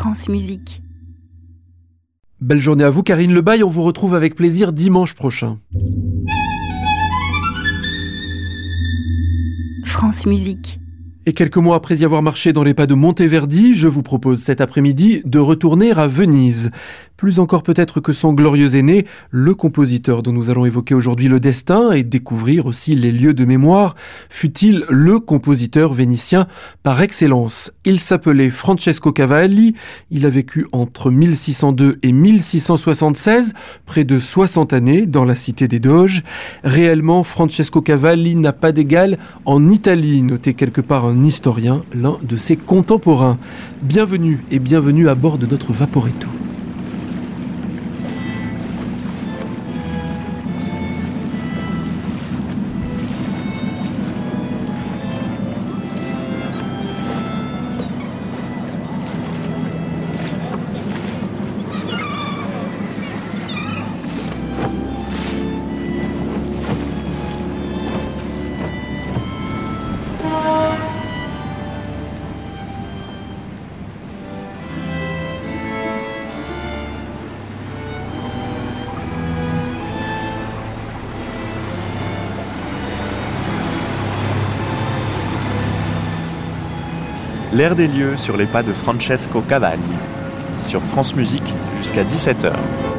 France Musique. Belle journée à vous, Karine Lebaille. On vous retrouve avec plaisir dimanche prochain. France Musique. Et quelques mois après y avoir marché dans les pas de Monteverdi, je vous propose cet après-midi de retourner à Venise. Plus encore peut-être que son glorieux aîné, le compositeur dont nous allons évoquer aujourd'hui le destin et découvrir aussi les lieux de mémoire, fut-il le compositeur vénitien par excellence. Il s'appelait Francesco Cavalli, il a vécu entre 1602 et 1676, près de 60 années dans la cité des Doges. Réellement, Francesco Cavalli n'a pas d'égal en Italie, notait quelque part un historien, l'un de ses contemporains. Bienvenue et bienvenue à bord de notre Vaporetto. L'air des lieux sur les pas de Francesco Cavalli, sur France Musique jusqu'à 17h.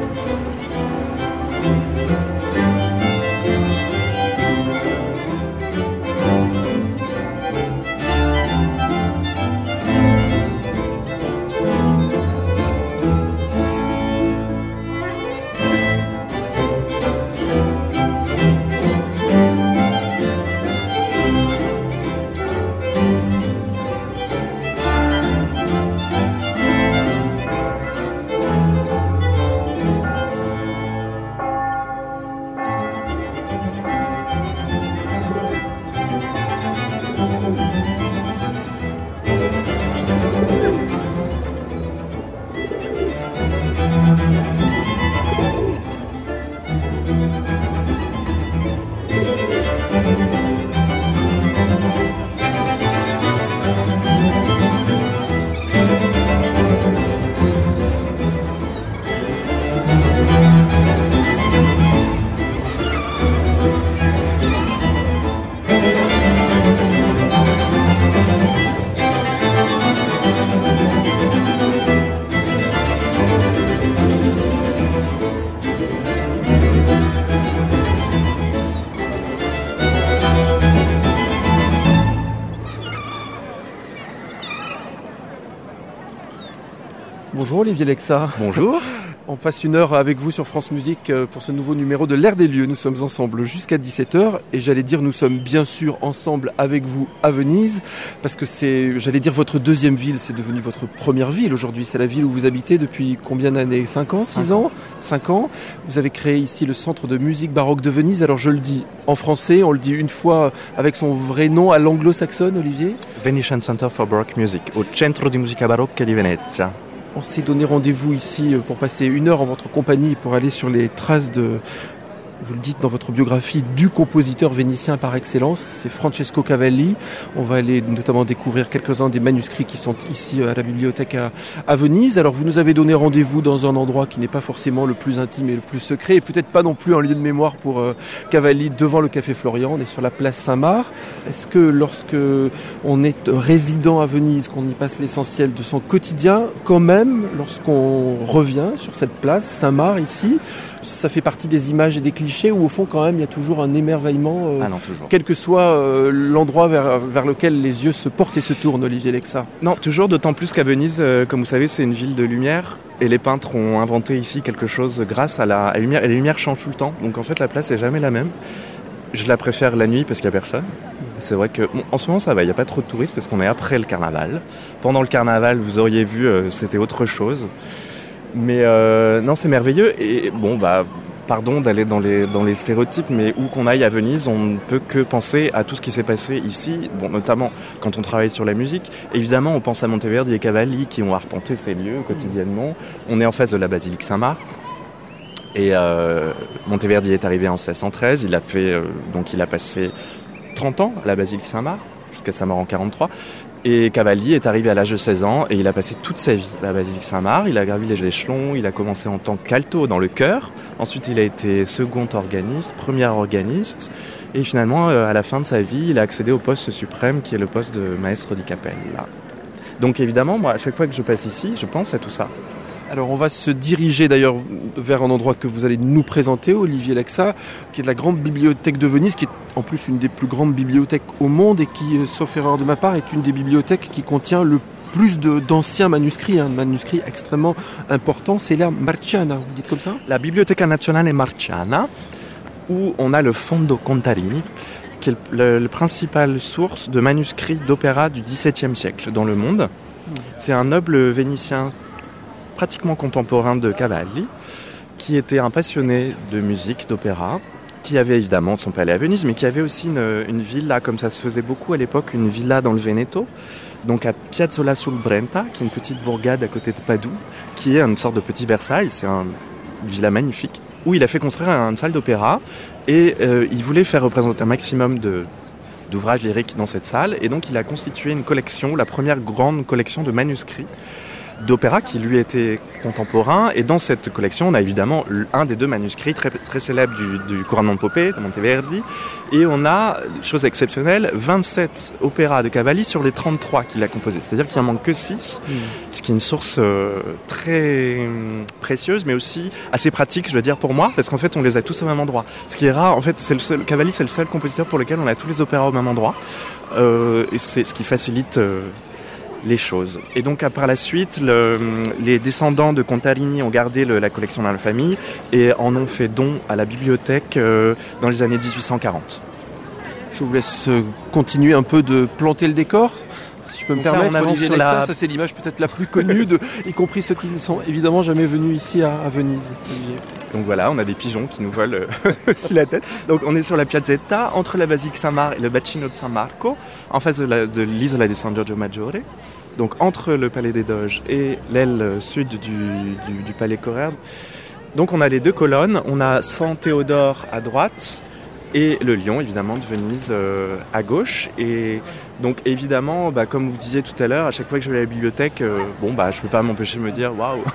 Bonjour Olivier Lexa. Bonjour. On passe une heure avec vous sur France Musique pour ce nouveau numéro de l'Air des lieux. Nous sommes ensemble jusqu'à 17h et j'allais dire nous sommes bien sûr ensemble avec vous à Venise parce que c'est, j'allais dire votre deuxième ville, c'est devenu votre première ville aujourd'hui. C'est la ville où vous habitez depuis combien d'années ? 5 ans ? 6 ans ? 5 ans. Vous avez créé ici le Centre de musique baroque de Venise. Alors je le dis en français, on le dit une fois avec son vrai nom à l'anglo-saxonne, Olivier ? Venetian Center for Baroque Music, au Centro di Musica Barocca di Venezia. On s'est donné rendez-vous ici pour passer une heure en votre compagnie pour aller sur les traces de, vous le dites dans votre biographie, du compositeur vénitien par excellence, c'est Francesco Cavalli. On va aller notamment découvrir quelques-uns des manuscrits qui sont ici à la bibliothèque à Venise. Alors vous nous avez donné rendez-vous dans un endroit qui n'est pas forcément le plus intime et le plus secret, et peut-être pas non plus un lieu de mémoire pour Cavalli devant le Café Florian. On est sur la place Saint-Marc. Est-ce que lorsque on est résident à Venise, qu'on y passe l'essentiel de son quotidien, quand même, lorsqu'on revient sur cette place Saint-Marc ici, ça fait partie des images et des clichés où au fond quand même il y a toujours un émerveillement, toujours. Quel que soit l'endroit vers lequel les yeux se portent et se tournent, Olivier Lexa. Non, toujours, d'autant plus qu'à Venise, comme vous savez, c'est une ville de lumière et les peintres ont inventé ici quelque chose grâce à la lumière, et les lumières changent tout le temps, donc en fait la place est jamais la même. Je la préfère la nuit parce qu'il n'y a personne. C'est vrai que en ce moment ça va, il n'y a pas trop de touristes parce qu'on est après le carnaval. Pendant le carnaval, vous auriez vu, c'était autre chose. Mais non, c'est merveilleux et bon, pardon d'aller dans les stéréotypes, mais où qu'on aille à Venise, on ne peut que penser à tout ce qui s'est passé ici, bon, notamment quand on travaille sur la musique. Évidemment, on pense à Monteverdi et Cavalli qui ont arpenté ces lieux quotidiennement. On est en face de la basilique Saint-Marc. Et Monteverdi est arrivé en 1613, il a passé 30 ans à la basilique Saint-Marc, jusqu'à sa mort en 43. Et Cavalli est arrivé à l'âge de 16 ans et il a passé toute sa vie à la basilique Saint-Marc. Il a gravi les échelons, il a commencé en tant qu'alto dans le chœur. Ensuite, il a été second organiste, premier organiste. Et finalement, à la fin de sa vie, il a accédé au poste suprême qui est le poste de maestro di cappella. Donc évidemment, moi, à chaque fois que je passe ici, je pense à tout ça. Alors on va se diriger d'ailleurs vers un endroit que vous allez nous présenter, Olivier Lexa, qui est de la grande bibliothèque de Venise, qui est en plus une des plus grandes bibliothèques au monde et qui, sauf erreur de ma part, est une des bibliothèques qui contient le plus d'anciens manuscrits, un manuscrit extrêmement important, c'est la Marciana, vous dites comme ça ? La Biblioteca Nazionale Marciana, où on a le Fondo Contarini, qui est le principal source de manuscrits d'opéra du XVIIe siècle dans le monde. C'est un noble vénitien pratiquement contemporain de Cavalli, qui était un passionné de musique, d'opéra, qui avait évidemment son palais à Venise, mais qui avait aussi une villa, comme ça se faisait beaucoup à l'époque, une villa dans le Veneto, donc à Piazzola sul Brenta, qui est une petite bourgade à côté de Padoue, qui est une sorte de petit Versailles, c'est une villa magnifique, où il a fait construire une salle d'opéra, et il voulait faire représenter un maximum d'ouvrages lyriques dans cette salle, et donc il a constitué une collection, la première grande collection de manuscrits d'opéra qui lui était contemporain, et dans cette collection on a évidemment un des deux manuscrits très, très célèbres du Couronnement de Popée de Monteverdi, et on a, chose exceptionnelle, 27 opéras de Cavalli sur les 33 qu'il a composés, c'est-à-dire qu'il en manque que 6, ce qui est une source très précieuse mais aussi assez pratique, je veux dire, pour moi, parce qu'en fait on les a tous au même endroit, ce qui est rare. En fait Cavalli c'est le seul compositeur pour lequel on a tous les opéras au même endroit, et c'est ce qui facilite les choses. Et donc par la suite, les descendants de Contarini ont gardé la collection dans la famille et en ont fait don à la bibliothèque dans les années 1840. Je vous laisse continuer un peu de planter le décor. Si je peux me permettre, Olivier Lexa, ça c'est l'image peut-être la plus connue, y compris ceux qui ne sont évidemment jamais venus ici à Venise. Olivier. Donc voilà, on a des pigeons qui nous volent la tête. Donc on est sur la Piazzetta, entre la basilique Saint-Marc et le Bacino de San Marco, en face de l'isola di San Giorgio Maggiore. Donc entre le palais des Doges et l'aile sud du palais Corrère. Donc on a les deux colonnes, on a San Théodore à droite et le lion évidemment de Venise à gauche. Et donc évidemment, comme vous disiez tout à l'heure, à chaque fois que je vais à la bibliothèque, je peux pas m'empêcher de me dire waouh,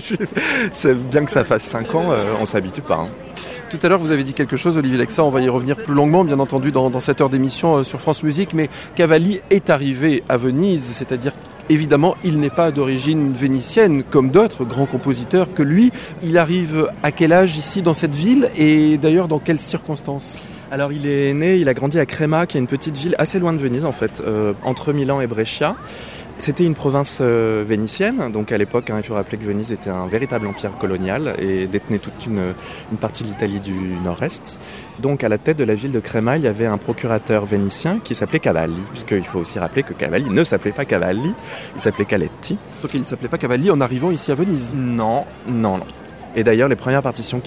c'est bien que ça fasse 5 ans, on s'habitue pas. Hein. Tout à l'heure, vous avez dit quelque chose, Olivier Lexa, on va y revenir plus longuement, bien entendu, dans cette heure d'émission sur France Musique, mais Cavalli est arrivé à Venise, c'est-à-dire évidemment, il n'est pas d'origine vénitienne, comme d'autres grands compositeurs que lui. Il arrive à quel âge ici, dans cette ville, et d'ailleurs, dans quelles circonstances ? Alors, il a grandi à Crema, qui est une petite ville assez loin de Venise, en fait, entre Milan et Brescia. C'était une province vénitienne, donc à l'époque, il faut rappeler que Venise était un véritable empire colonial et détenait toute une partie de l'Italie du nord-est. Donc à la tête de la ville de Crema, il y avait un procurateur vénitien qui s'appelait Cavalli, puisqu'il faut aussi rappeler que Cavalli ne s'appelait pas Cavalli, il s'appelait Caletti. Donc il ne s'appelait pas Cavalli en arrivant ici à Venise ? Non. Et d'ailleurs, les premières partitions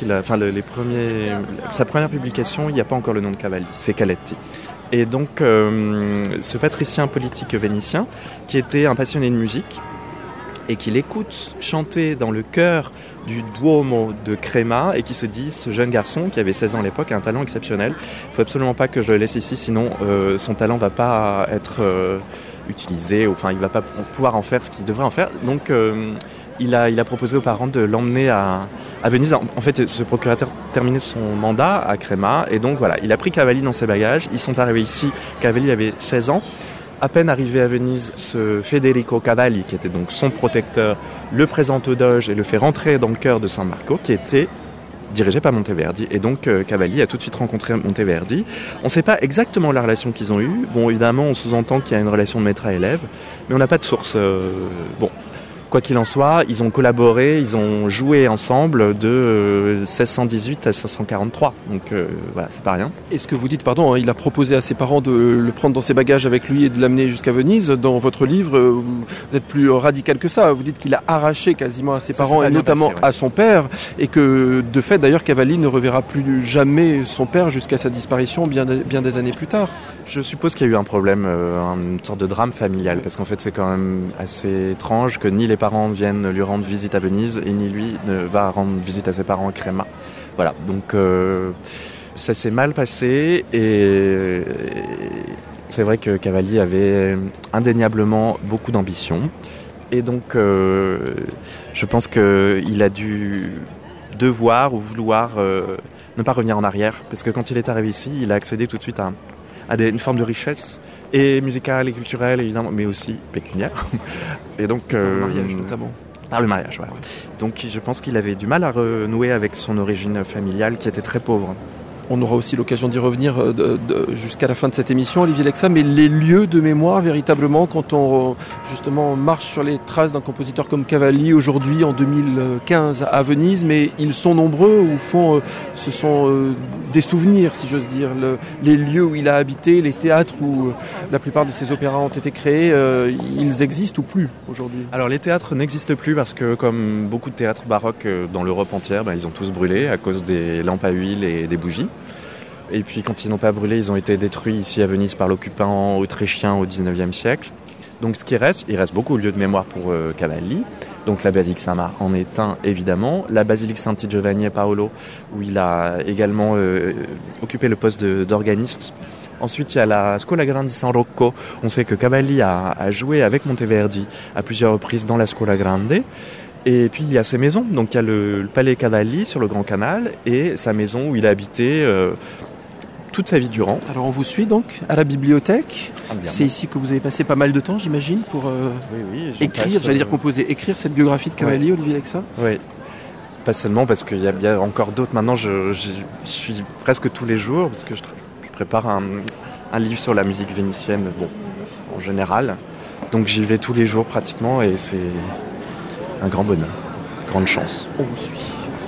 sa première publication, il n'y a pas encore le nom de Cavalli, c'est Caletti. Et donc, ce patricien politique vénitien, qui était un passionné de musique, et qui l'écoute chanter dans le chœur du Duomo de Crema, et qui se dit, ce jeune garçon, qui avait 16 ans à l'époque, a un talent exceptionnel. Il ne faut absolument pas que je le laisse ici, sinon son talent ne va pas être utilisé, enfin, il ne va pas pouvoir en faire ce qu'il devrait en faire. Donc, il a proposé aux parents de l'emmener à Venise. En fait, ce procurateur terminait son mandat à Crema, et donc voilà, il a pris Cavalli dans ses bagages. Ils sont arrivés ici, Cavalli avait 16 ans. À peine arrivé à Venise, ce Federico Cavalli, qui était donc son protecteur, le présente au Doge et le fait rentrer dans le cœur de San Marco, qui était dirigé par Monteverdi. Et donc Cavalli a tout de suite rencontré Monteverdi. On ne sait pas exactement la relation qu'ils ont eue. Bon, évidemment, on sous-entend qu'il y a une relation de maître à élève, mais on n'a pas de source. Quoi qu'il en soit, ils ont collaboré, ils ont joué ensemble de 1618 à 1643. Donc voilà, c'est pas rien. Et ce que vous dites, il a proposé à ses parents de le prendre dans ses bagages avec lui et de l'amener jusqu'à Venise. Dans votre livre, vous êtes plus radical que ça. Vous dites qu'il a arraché quasiment à ses parents et notamment à son père. Et que de fait, d'ailleurs, Cavalli ne reverra plus jamais son père jusqu'à sa disparition bien des années plus tard. Je suppose qu'il y a eu un problème, une sorte de drame familial. Parce qu'en fait, c'est quand même assez étrange que ni les parents viennent lui rendre visite à Venise et ni lui ne va rendre visite à ses parents à Crema. Voilà, donc ça s'est mal passé et c'est vrai que Cavalli avait indéniablement beaucoup d'ambition. Et donc, je pense qu'il a dû devoir ou vouloir ne pas revenir en arrière. Parce que quand il est arrivé ici, il a accédé tout de suite à une forme de richesse, et musicale et culturelle, évidemment, mais aussi pécuniaire. Et donc, Par le mariage, notamment. Par le mariage, voilà. Donc, je pense qu'il avait du mal à renouer avec son origine familiale qui était très pauvre. On aura aussi l'occasion d'y revenir jusqu'à la fin de cette émission, Olivier Lexa, mais les lieux de mémoire, véritablement, quand on justement marche sur les traces d'un compositeur comme Cavalli, aujourd'hui, en 2015, à Venise, mais ils sont nombreux, au fond, ce sont des souvenirs, si j'ose dire. Les lieux où il a habité, les théâtres où la plupart de ses opéras ont été créés, ils existent ou plus aujourd'hui? Alors, les théâtres n'existent plus parce que, comme beaucoup de théâtres baroques dans l'Europe entière, ils ont tous brûlé à cause des lampes à huile et des bougies. Et puis quand ils n'ont pas brûlé, ils ont été détruits ici à Venise par l'occupant autrichien au 19e siècle. Donc ce qui reste, il reste beaucoup de lieux de mémoire pour Cavalli. Donc la basilique Saint-Marc en est un, évidemment. La basilique Santi-Giovanni e Paolo, où il a également occupé le poste d'organiste. Ensuite, il y a la Scuola Grande di San Rocco. On sait que Cavalli a joué avec Monteverdi à plusieurs reprises dans la Scuola Grande. Et puis il y a ses maisons. Donc il y a le Palais Cavalli sur le Grand Canal et sa maison où il a habité toute sa vie durant. Alors on vous suit donc à la bibliothèque. C'est ici que vous avez passé pas mal de temps, j'imagine, pour écrire, j'allais dire composer, écrire cette biographie de Cavalli, Olivier Lexa. Oui, pas seulement parce qu'il y a bien encore d'autres. Maintenant, je suis presque tous les jours parce que je prépare un livre sur la musique vénitienne, en général. Donc j'y vais tous les jours pratiquement et c'est un grand bonheur, grande chance. On vous suit.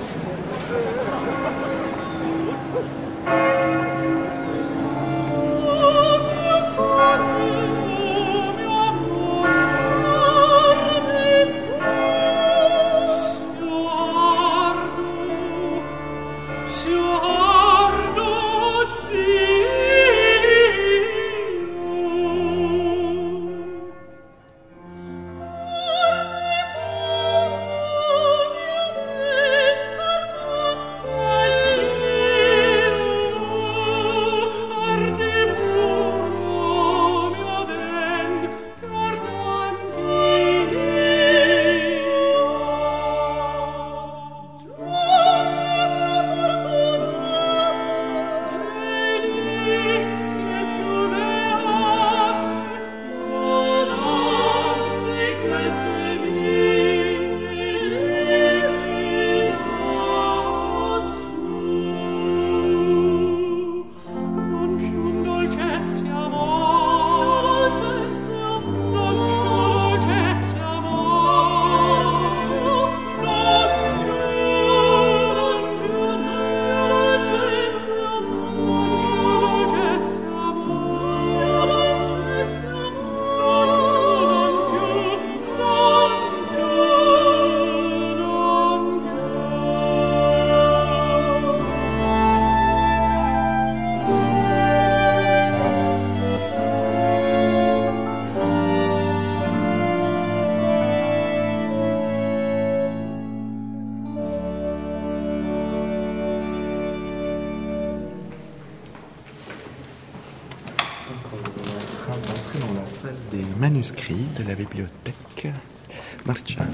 Manuscrits de la bibliothèque Marciana,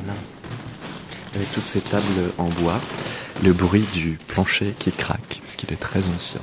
avec toutes ces tables en bois, le bruit du plancher qui craque parce qu'il est très ancien.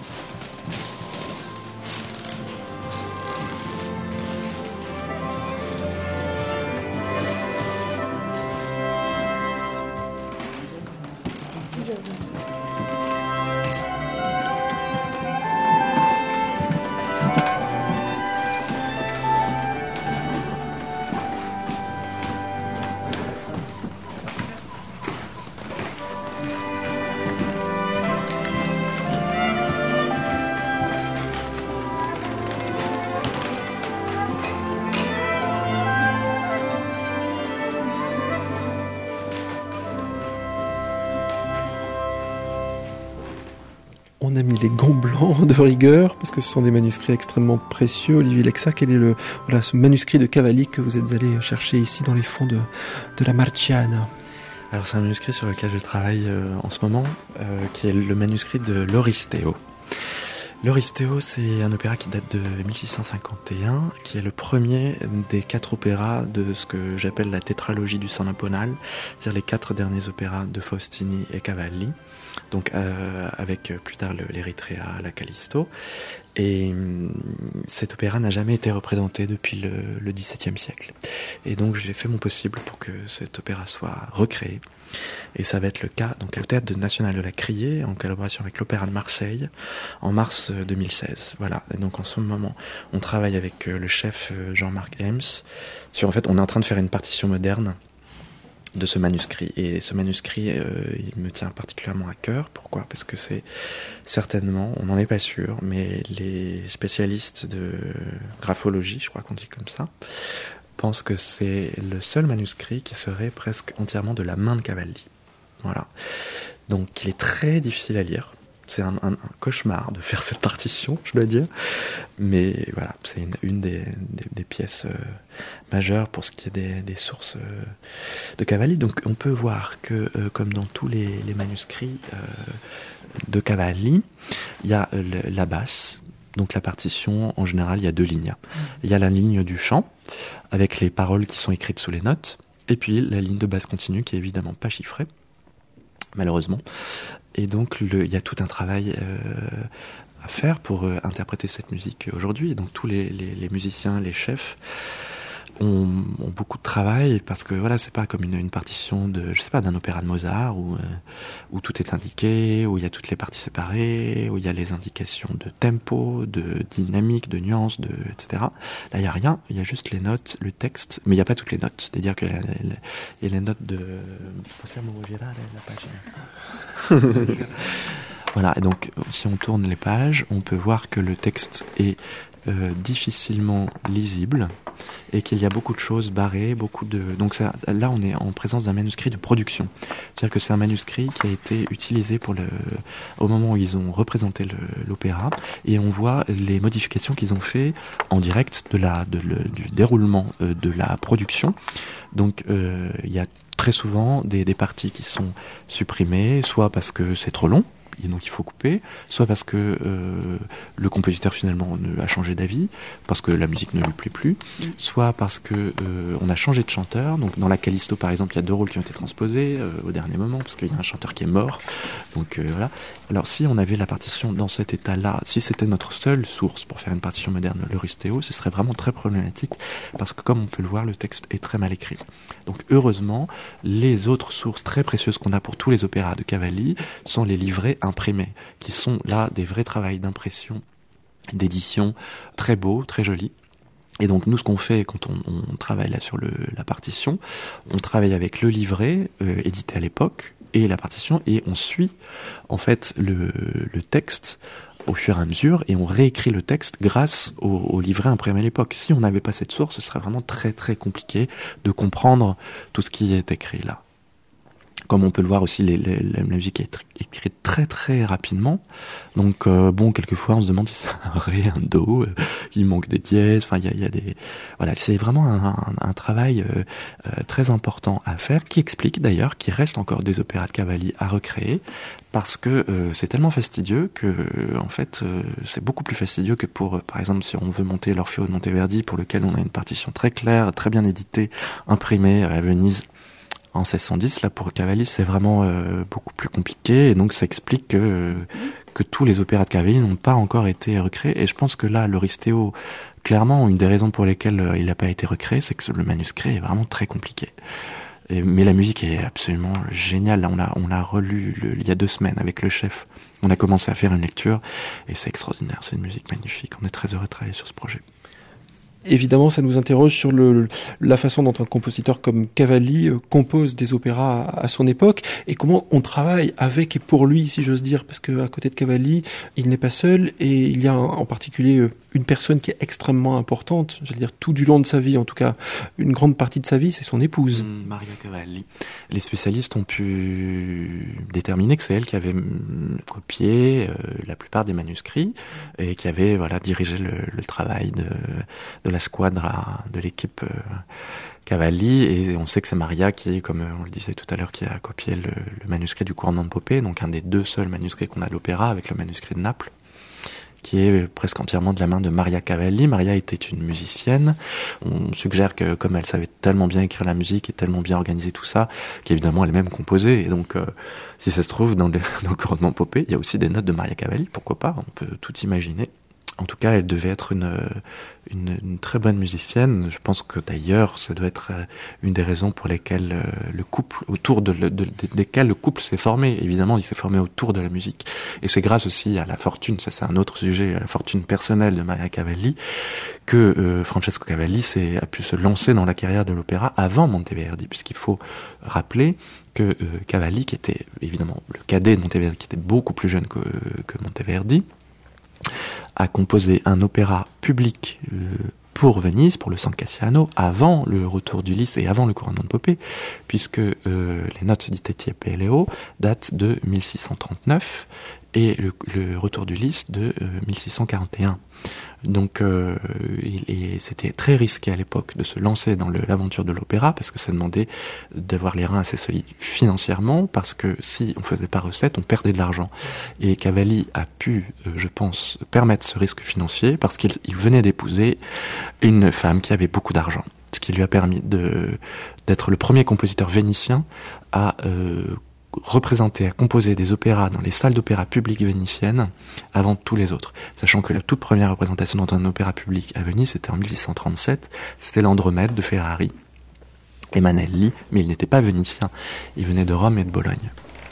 On a mis les gants blancs de rigueur parce que ce sont des manuscrits extrêmement précieux. Olivier Lexa, quel est ce manuscrit de Cavalli que vous êtes allé chercher ici dans les fonds de la Marciana? Alors c'est un manuscrit sur lequel je travaille en ce moment, qui est le manuscrit de l'Oristeo. L'Oristeo, c'est un opéra qui date de 1651, qui est le premier des 4 opéras de ce que j'appelle la tétralogie du San Naponal, c'est-à-dire les 4 derniers opéras de Faustini et Cavalli, donc avec plus tard l'Eritrea, la Callisto. Et cet opéra n'a jamais été représenté depuis le XVIIe siècle. Et donc j'ai fait mon possible pour que cet opéra soit recréé. Et ça va être le cas donc, au Théâtre National de la Criée, en collaboration avec l'Opéra de Marseille, en mars 2016. Voilà. Et donc en ce moment, on travaille avec le chef Jean-Marc Hems. En fait, on est en train de faire une partition moderne de ce manuscrit. Et ce manuscrit, il me tient particulièrement à cœur. Pourquoi ? Parce que c'est certainement, on n'en est pas sûr, mais les spécialistes de graphologie, je crois qu'on dit comme ça, pense que c'est le seul manuscrit qui serait presque entièrement de la main de Cavalli. Voilà. Donc il est très difficile à lire. C'est un cauchemar de faire cette partition, je dois dire. Mais voilà, c'est une des pièces majeures pour ce qui est des sources de Cavalli. Donc on peut voir que, comme dans tous les manuscrits de Cavalli, il y a la basse. Donc la partition, en général, il y a 2 lignes. Il y a la ligne du chant, avec les paroles qui sont écrites sous les notes, et puis la ligne de basse continue, qui est évidemment pas chiffrée, malheureusement. Et donc il y a tout un travail à faire pour interpréter cette musique aujourd'hui. Et donc tous les musiciens, les chefs, ont beaucoup de travail, parce que voilà, c'est pas comme une partition de, je sais pas, d'un opéra de Mozart où tout est indiqué, où il y a toutes les parties séparées, où il y a les indications de tempo, de dynamique, de nuances, etc. Là, il y a rien, il y a juste les notes, le texte, mais il y a pas toutes les notes. C'est-à-dire que il y a les notes de, la page. Voilà, et donc si on tourne les pages, on peut voir que le texte est difficilement lisible et qu'il y a beaucoup de choses barrées, donc ça, là on est en présence d'un manuscrit de production. C'est-à-dire que c'est un manuscrit qui a été utilisé au moment où ils ont représenté l'opéra, et on voit les modifications qu'ils ont fait en direct du déroulement de la production. Donc il y a très souvent des parties qui sont supprimées, soit parce que c'est trop long, et donc il faut couper, soit parce que le compositeur finalement a changé d'avis, parce que la musique ne lui plaît plus, soit parce que on a changé de chanteur. Donc dans la Callisto par exemple, il y a 2 rôles qui ont été transposés au dernier moment, parce qu'il y a un chanteur qui est mort. Donc voilà. Alors si on avait la partition dans cet état-là, si c'était notre seule source pour faire une partition moderne, l'Oristeo, ce serait vraiment très problématique, parce que comme on peut le voir, le texte est très mal écrit. Donc heureusement, les autres sources très précieuses qu'on a pour tous les opéras de Cavalli sont les livrets imprimés, qui sont là des vrais travaux d'impression, d'édition, très beaux, très jolis. Et donc nous, ce qu'on fait quand on travaille là sur la partition, on travaille avec le livret édité à l'époque et la partition, et on suit en fait le texte au fur et à mesure, et on réécrit le texte grâce au livret imprimé à l'époque. Si on n'avait pas cette source, ce serait vraiment très très compliqué de comprendre tout ce qui est écrit là. Comme on peut le voir aussi, la musique est écrite très très rapidement. Donc quelquefois on se demande si c'est un ré, un do, il manque des dièses. Enfin, il y a des, voilà, c'est vraiment un travail très important à faire, qui explique d'ailleurs qu'il reste encore des opéras de Cavalli à recréer, parce que c'est tellement fastidieux que en fait c'est beaucoup plus fastidieux que pour, par exemple, si on veut monter l'Orfeo de Monteverdi, pour lequel on a une partition très claire, très bien éditée, imprimée à Venise en 1610, là pour Cavalli c'est vraiment beaucoup plus compliqué, et donc ça explique que tous les opéras de Cavalli n'ont pas encore été recréés. Et je pense que là, l'Oristeo, clairement, une des raisons pour lesquelles il n'a pas été recréé, c'est que le manuscrit est vraiment très compliqué. Mais la musique est absolument géniale. Là, on l'a relu il y a 2 semaines avec le chef. On a commencé à faire une lecture et c'est extraordinaire. C'est une musique magnifique. On est très heureux de travailler sur ce projet. Évidemment, ça nous interroge sur la façon dont un compositeur comme Cavalli compose des opéras à son époque, et comment on travaille avec et pour lui, si j'ose dire, parce qu'à côté de Cavalli, il n'est pas seul, et il y a en particulier une personne qui est extrêmement importante, j'allais dire tout du long de sa vie, en tout cas une grande partie de sa vie, c'est son épouse. Maria Cavalli. Les spécialistes ont pu déterminer que c'est elle qui avait copié la plupart des manuscrits, et qui avait dirigé le travail de la squadra, de l'équipe Cavalli, et on sait que c'est Maria qui, comme on le disait tout à l'heure, qui a copié le manuscrit du Couronnement de Popée, donc un des 2 seuls manuscrits qu'on a de l'opéra, avec le manuscrit de Naples. qui est presque entièrement de la main de Maria Cavalli. Maria était une musicienne. On suggère que comme elle savait tellement bien écrire la musique et tellement bien organiser tout ça, qu'évidemment elle-même composait. Et donc, si ça se trouve, dans le couronnement popé, il y a aussi des notes de Maria Cavalli. Pourquoi pas? On peut tout imaginer. En tout cas, elle devait être une très bonne musicienne. Je pense que d'ailleurs, ça doit être une des raisons pour lesquelles le couple, autour desquelles le couple s'est formé. Évidemment, il s'est formé autour de la musique. Et c'est grâce aussi à la fortune, ça c'est un autre sujet, à la fortune personnelle de Maria Cavalli, que Francesco Cavalli a pu se lancer dans la carrière de l'opéra avant Monteverdi, puisqu'il faut rappeler que Cavalli, qui était évidemment le cadet de Monteverdi, qui était beaucoup plus jeune que Monteverdi, a composé un opéra public pour Venise, pour le San Cassiano, avant le retour d'Ulysse et avant le couronnement de Popée, puisque les notes di Teti e Peleo datent de 1639 et le retour d'Ulysse de 1641. Donc c'était très risqué à l'époque de se lancer dans l'aventure de l'opéra, parce que ça demandait d'avoir les reins assez solides financièrement, parce que si on faisait pas recette, on perdait de l'argent. Et Cavalli a pu, je pense, permettre ce risque financier parce qu'il venait d'épouser une femme qui avait beaucoup d'argent, ce qui lui a permis d'être le premier compositeur vénitien à représenter, à composer des opéras dans les salles d'opéra publiques vénitiennes avant tous les autres. Sachant que la toute première représentation dans un opéra public à Venise, c'était en 1637, c'était l'Andromède de Ferrari et Manelli, mais il n'était pas vénitien, il venait de Rome et de Bologne.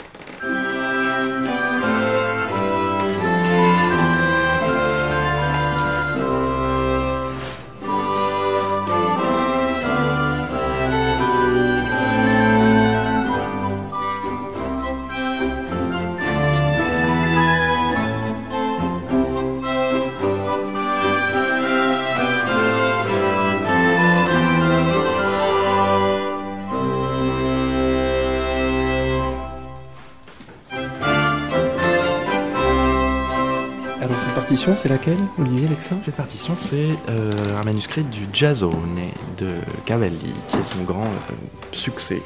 C'est laquelle, Olivier Lexin? Cette partition, c'est un manuscrit du Giasone de Cavalli, qui est son grand succès.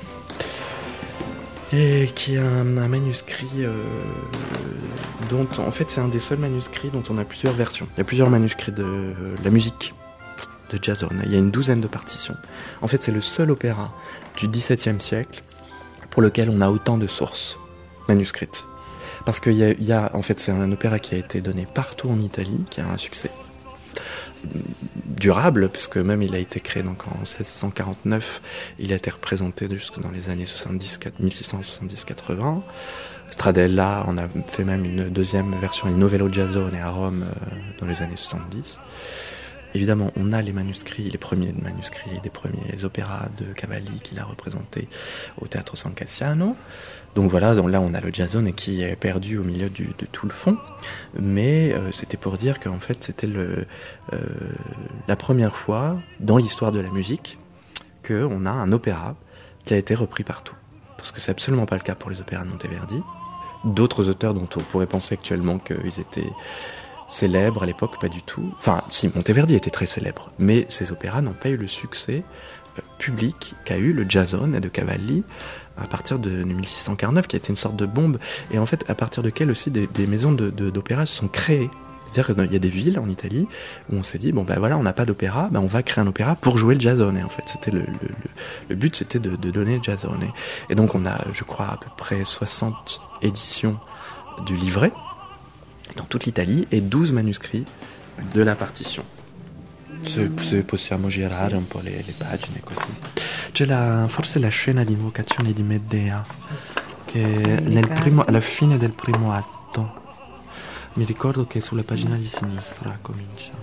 Et qui est un manuscrit dont, en fait, c'est un des seuls manuscrits dont on a plusieurs versions. Il y a plusieurs manuscrits de la musique de Giasone. Il y a une douzaine de partitions. En fait, c'est le seul opéra du XVIIe siècle pour lequel on a autant de sources manuscrites. Parce qu'il y a, en fait, c'est un opéra qui a été donné partout en Italie, qui a un succès durable, puisque même il a été créé donc en 1649, il a été représenté jusque dans les années 1670-80. Stradella en a fait même une deuxième version, il Novello Giasone à Rome dans les années 70. Évidemment, on a les manuscrits, les premiers manuscrits des premiers opéras de Cavalli qu'il a représentés au Teatro San Cassiano. Donc voilà, donc là on a le Giasone qui est perdu au milieu de tout le fond. Mais c'était pour dire qu'en fait c'était la première fois dans l'histoire de la musique qu'on a un opéra qui a été repris partout. Parce que c'est absolument pas le cas pour les opéras de Monteverdi. D'autres auteurs dont on pourrait penser actuellement qu'ils étaient célèbres à l'époque, pas du tout. Enfin, si, Monteverdi était très célèbre, mais ces opéras n'ont pas eu le succès public qu'a eu le Giasone de Cavalli à partir de 1649, qui a été une sorte de bombe, et en fait à partir de quelle aussi des maisons d'opéra se sont créées. C'est-à-dire qu'il y a des villes en Italie où on s'est dit, bon ben voilà, on n'a pas d'opéra, ben on va créer un opéra pour jouer le Giasone. Et en fait, c'était le but, c'était de donner le Giasone. Et donc on a, je crois, à peu près 60 éditions du livret dans toute l'Italie et 12 manuscrits de la partition. Se possiamo girare un po' le pagine così. C'è forse la scena di invocazione di Medea che alla fine del primo atto. Mi ricordo che sulla pagina di sinistra comincia.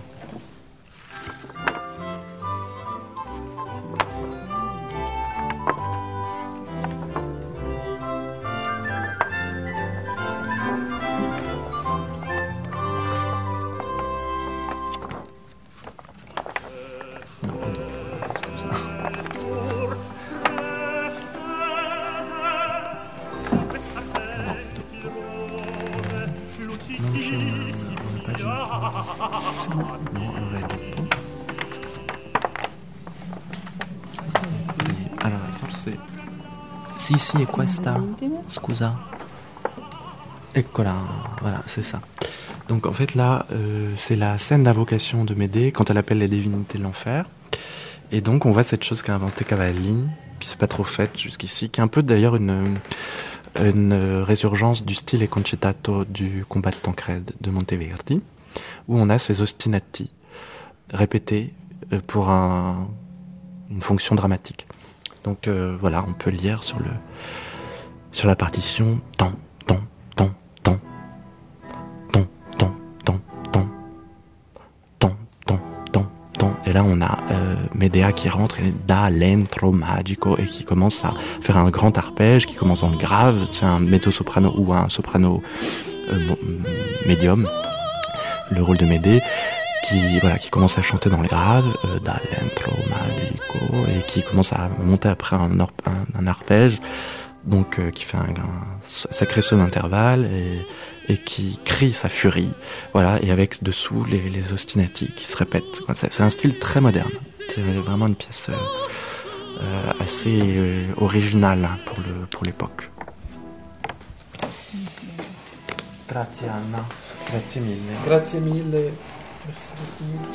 Sì, è questa. Scusa. Eccola, voilà, c'est ça. Donc en fait là, c'est la scène d'invocation de Médée quand elle appelle les divinités de l'enfer. Et donc on voit cette chose qu'a inventé Cavalli, qui s'est pas trop faite jusqu'ici, qui est un peu d'ailleurs une résurgence du style e concitato du combat de Tancrède de Monteverdi, où on a ces ostinati répétés pour une fonction dramatique. Donc voilà, on peut lire sur la partition tant. Et là, on a Medea qui rentre et da l'entro magico et qui commence à faire un grand arpège qui commence dans le grave. C'est un mezzo-soprano ou un soprano médium, le rôle de Médée, qui commence à chanter dans le grave, da l'entro magico, et qui commence à monter après un arpège, donc qui fait un sacré saut d'intervalle et qui crie sa furie, voilà, et avec dessous les ostinati qui se répètent. C'est un style très moderne. C'est vraiment une pièce assez originale pour l'époque. Grazie Anna, grazie mille. Grazie mille, merci beaucoup.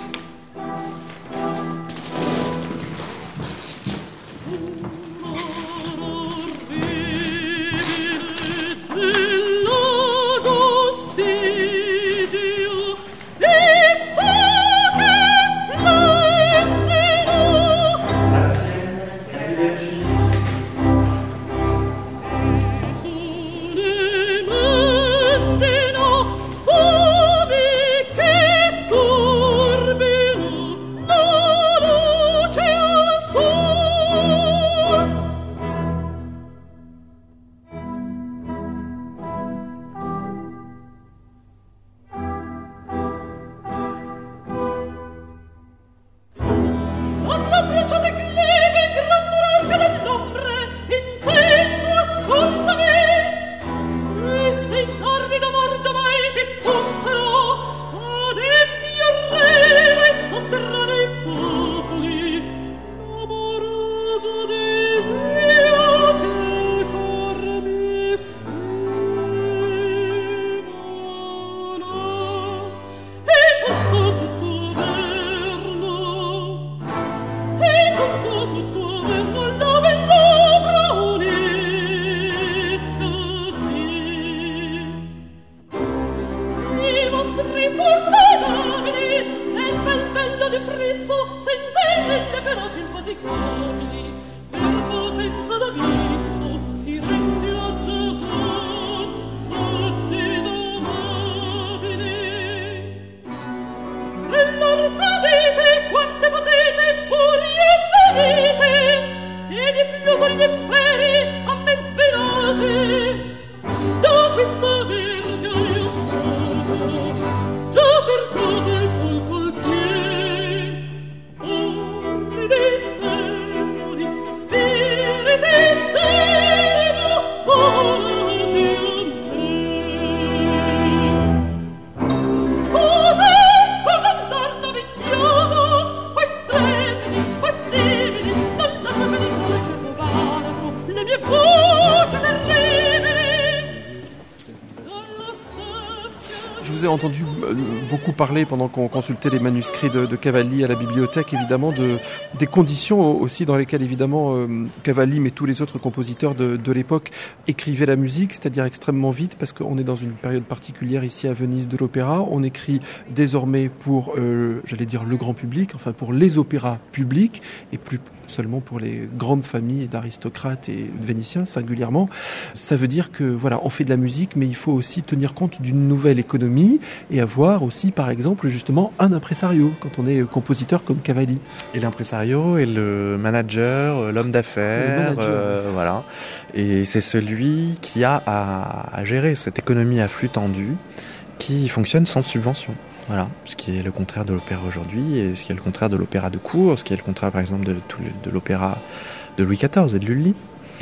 Entendu beaucoup parler pendant qu'on consultait les manuscrits de Cavalli à la bibliothèque, évidemment, des conditions aussi dans lesquelles, évidemment, Cavalli, mais tous les autres compositeurs de l'époque écrivaient la musique, c'est-à-dire extrêmement vite, parce qu'on est dans une période particulière ici à Venise de l'opéra. On écrit désormais pour, j'allais dire, le grand public, enfin pour les opéras publics, et plus seulement pour les grandes familles d'aristocrates et vénitiens singulièrement. Ça veut dire que voilà, on fait de la musique, mais il faut aussi tenir compte d'une nouvelle économie et avoir aussi, par exemple, justement, un impresario quand on est compositeur comme Cavalli. Et l'impresario est le manager, l'homme d'affaires, voilà. Et c'est celui qui a à gérer cette économie à flux tendu qui fonctionne sans subvention. Voilà, ce qui est le contraire de l'opéra aujourd'hui, et ce qui est le contraire de l'opéra de cour, ce qui est le contraire par exemple de l'opéra de Louis XIV et de Lully.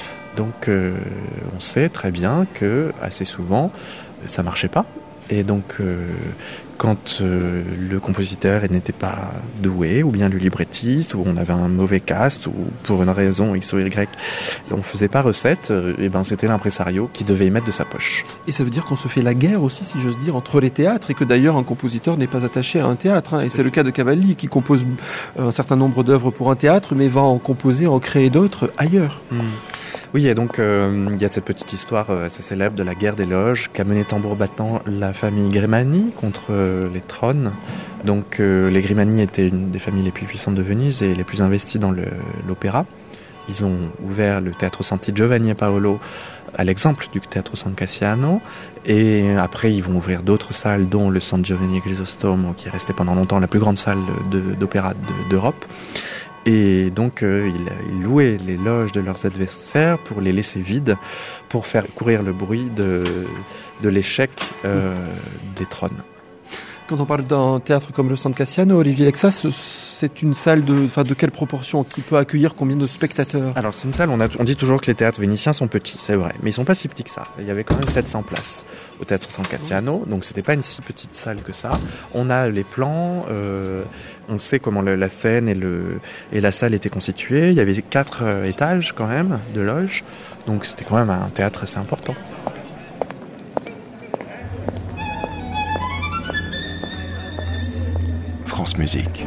Donc on sait très bien que assez souvent ça marchait pas, et donc quand le compositeur n'était pas doué, ou bien le librettiste, ou on avait un mauvais cast, ou pour une raison X ou Y, on faisait pas recette, et ben c'était l'impresario qui devait y mettre de sa poche. Et ça veut dire qu'on se fait la guerre aussi, si j'ose dire, entre les théâtres, et que d'ailleurs un compositeur n'est pas attaché à un théâtre. Et c'est le cas de Cavalli, qui compose un certain nombre d'œuvres pour un théâtre, mais va en composer, en créer d'autres ailleurs. Oui, et donc il y a cette petite histoire assez célèbre de la guerre des loges qu'a menée tambour battant la famille Grimani contre les trônes. Donc les Grimani étaient une des familles les plus puissantes de Venise et les plus investies dans l'opéra. Ils ont ouvert le théâtre Santi Giovanni e Paolo à l'exemple du théâtre San Cassiano, et après ils vont ouvrir d'autres salles, dont le San Giovanni Grisostomo, qui est resté pendant longtemps la plus grande salle d'opéra d'Europe. Et donc ils louaient les loges de leurs adversaires pour les laisser vides, pour faire courir le bruit de l'échec des trônes. Quand on parle d'un théâtre comme le San Cassiano, Olivier Lexa, c'est une salle de quelle proportion, qui peut accueillir combien de spectateurs? Alors c'est une salle, on dit toujours que les théâtres vénitiens sont petits, c'est vrai, mais ils sont pas si petits que ça. Il y avait quand même 700 places au théâtre San Cassiano, donc c'était pas une si petite salle que ça. On a les plans, on sait comment la scène et la salle étaient constituées. Il y avait 4 étages quand même de loges, donc c'était quand même un théâtre assez important. France Musique.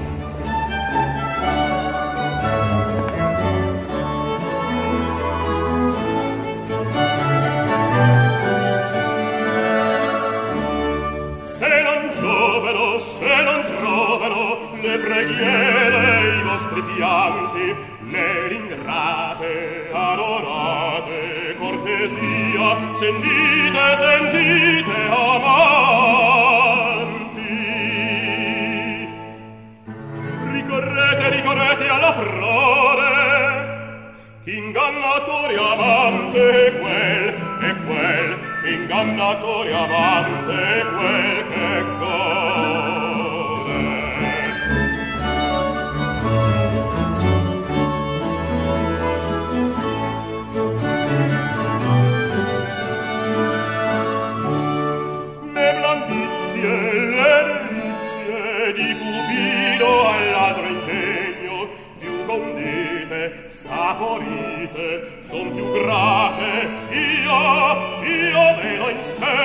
Se non trovano le preghiere, i vostri pianti, le ringrate, adorate, cortesia, sentite, amanti. Ricorrete alla frode, ingannatore amante quel, ingannatore amante quel che gode. Le blandizie, le delizie di Cupido al ladro ingegno, più condite, saporite, son più grate, io ve lo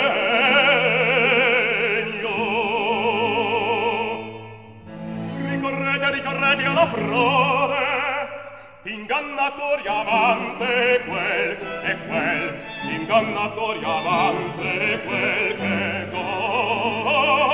insegno. Ricorrete alla frode, ingannatori amante quel, ingannatori amante quel che gode.